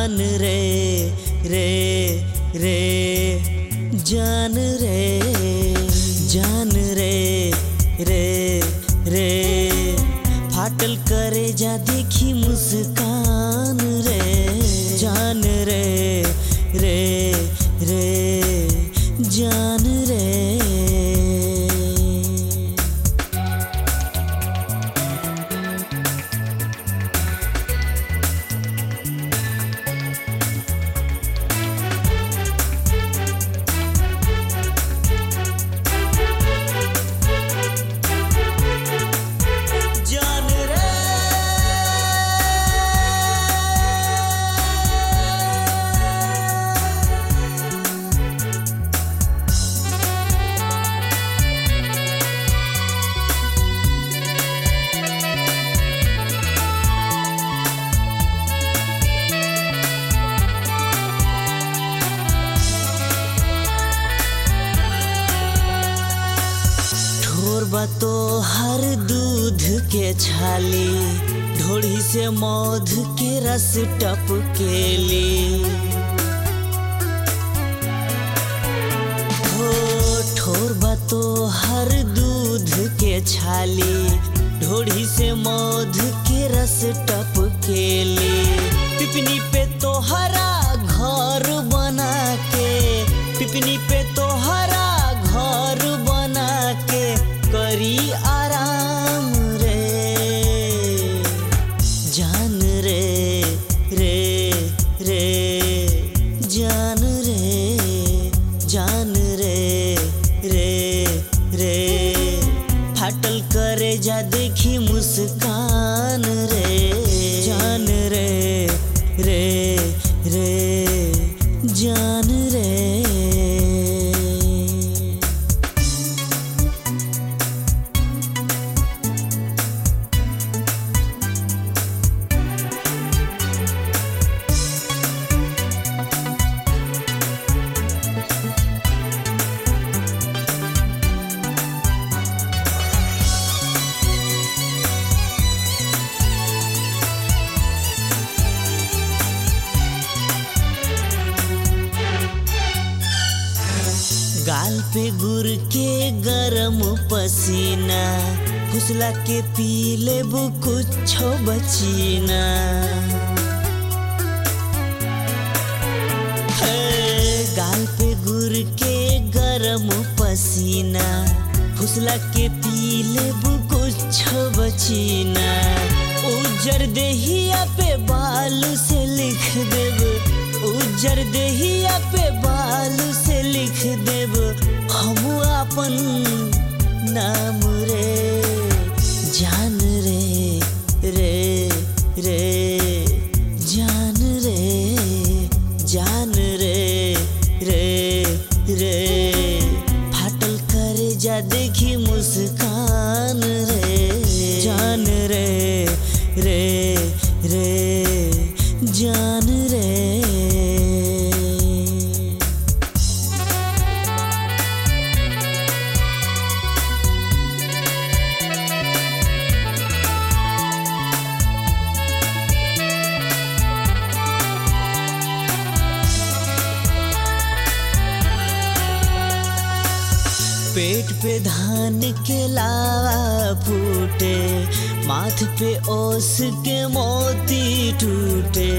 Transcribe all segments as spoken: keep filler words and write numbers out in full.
जान रे रे रे जान रे जान रे रे रे फाटल करे जा देखी मुस्कान रे जान रे रे रे जान रे। बा तो हर दूध के छाली ढोड़ी से मौध के रस टपकेली हो ठोर बा तो हर दूध के छाली ढोड़ी से मौध के रस टपकेली पिपनी पे तो हरा घर बना के पिपनी पे तो हरा घर बना के करी आराम रे जान रे रे रे जान रे जान रे रे रे फाटल करे जा देखी मुस्कान रे जान रे रे रे जान रे। गाल पे गुर के गरम पसीना फुसला के पी लेबू कुछो बचीना गाल पे गुर के गरम पसीना फुसला के पी लेबू कुछो बचीना उजर देहिया पे बालू से लिख देब उजर देहिया पे बालू से लिख देब हम अपन नाम रे जान रे रे रे जान रे जान रे रे रे फाटल करे जा देखी मुस्कान रे जान रे रे रे जान रे। पेट पे धान के लावा फूटे माथ पे ओस के मोती टूटे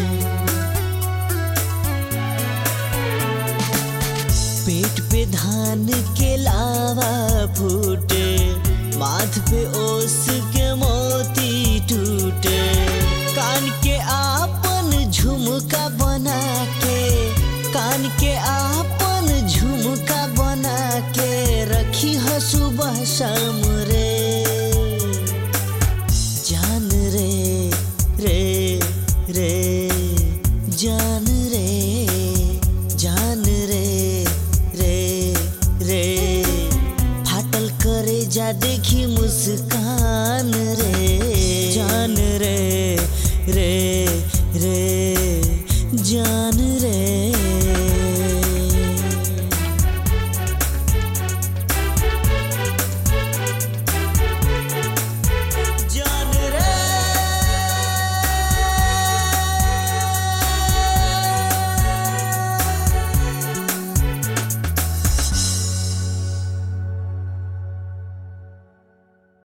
पेट पे धान के लावा फूटे माथ पे ओस के मोती टूटे कान के आपन झुमका बना के कान के आपन झुमका बना के रखी ह सुबह शाम रे जान रे रे रे जान रे जान रे रे रे फाटल करे जा देखी मुस्कान